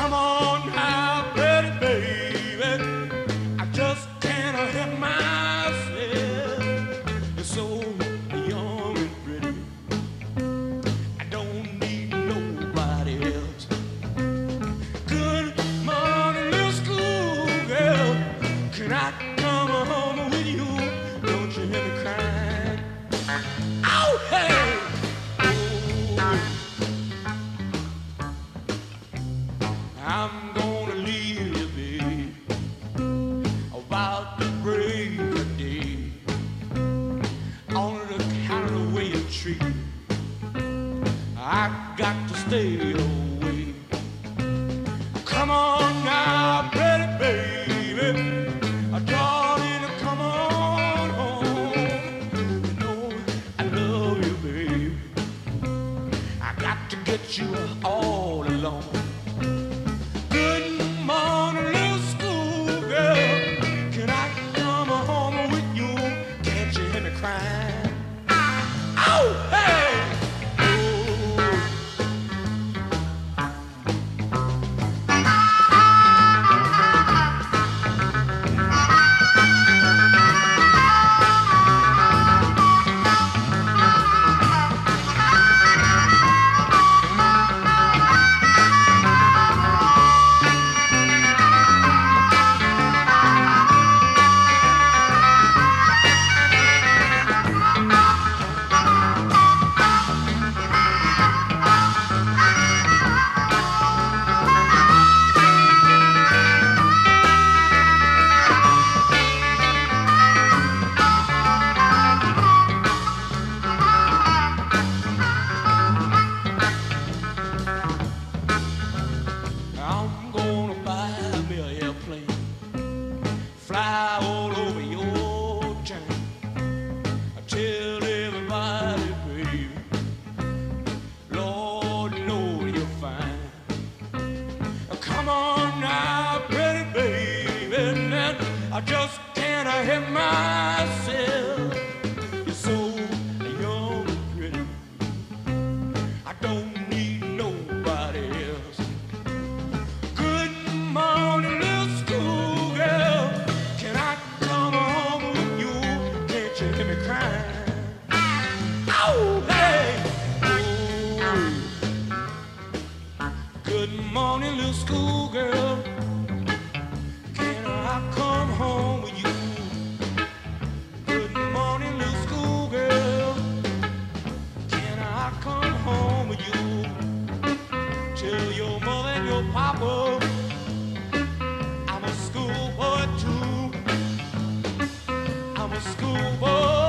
Come on now, pretty baby. I just can't help myself. You're so young and pretty. I don't need nobody else. Good morning, little schoolgirl. Can I come home with you? Don't you hear me crying? Oh, hey! I'm gonna leave you, babe, about the break of day. On account of the way you treat me, I got to stay away. Come on now, pretty baby, darling, come on home. You know I love you, babe. I got to get you all alone. Good morning, little schoolgirl. Can I come home with you? Can't you hear me crying? Oh, hey! I'm gonna buy me an airplane, fly all over your town. I tell everybody, baby, Lord knows you're fine. Come on now, pretty baby, now I just can't help myself. You're so young and pretty. I don't need nobody else. Good morning, little schoolgirl. Can I come home with you? Can't you hear me crying? Oh, hey! Oh. Good morning, little schoolgirl. Can I come home with you? Good morning, little schoolgirl. Can I come home with you? Tell your mother and your papa I'm a schoolboy too. I'm a schoolboy.